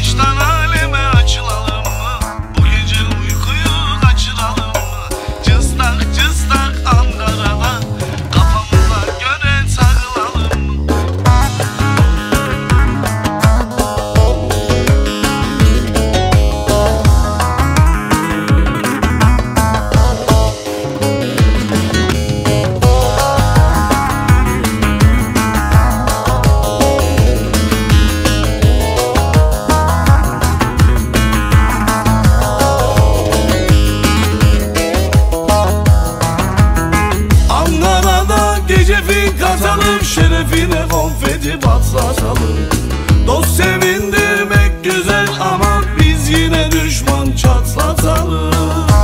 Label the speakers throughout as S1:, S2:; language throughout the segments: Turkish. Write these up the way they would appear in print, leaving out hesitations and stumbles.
S1: Yavaştan aleme açılalım mı? Bu gece uykuyu kaçıralım mı? Cıstak cıstak Ankara'da kafamıza göre takılalım mı? Gece fink atalım, şerefine konfeti patlatalım. Dost sevindirmek güzel ama biz yine düşman çatlatalım.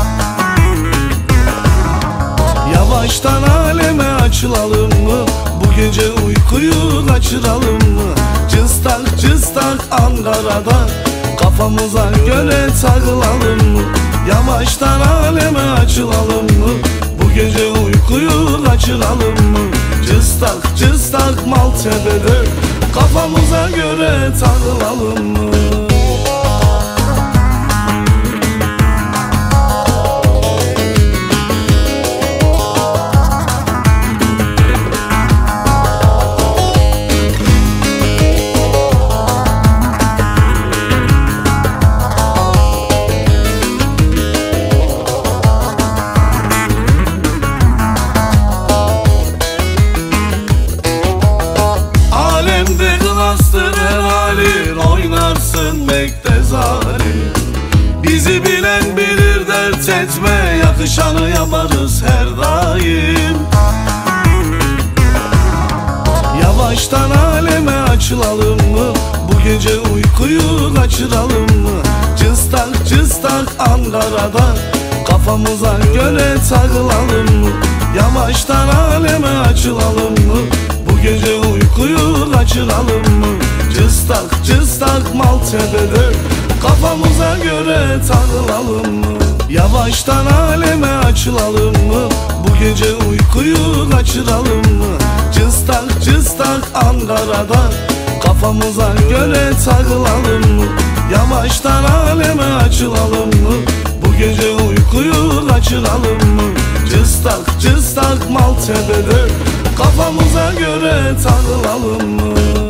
S1: Yavaştan aleme açılalım mı? Bu gece uykuyu kaçıralım mı? Cıstak cıstak Ankara'da kafamıza göre takılalım mı? Yavaştan aleme açılalım mı? Bu gece uykuyu kaçıralım mı? Cıstak cıstak Maltepe'de kafamıza göre takılalım mı? Her halin oynarsın pek de zalim. Bizi bilen bilir, dert etme, yakışanı yaparız her daim. Yavaştan aleme açılalım mı? Bu gece uykuyu kaçıralım mı? Cıstak cıstak Ankara'da kafamıza göre takılalım mı? Yavaştan aleme açılalım mı? Bu gece uykuyu kaçıralım mı? Cıstak cıstak Maltepe'de kafamıza göre takılalım mı? Yavaştan aleme açılalım mı? Bu gece uykuyu kaçıralım mı? Cıstak cıstak Ankara'da kafamıza göre takılalım mı? Yavaştan aleme açılalım mı? Bu gece uykuyu kaçıralım mı? Cıstak cıstak Maltepe'de kafamıza göre takılalım mı?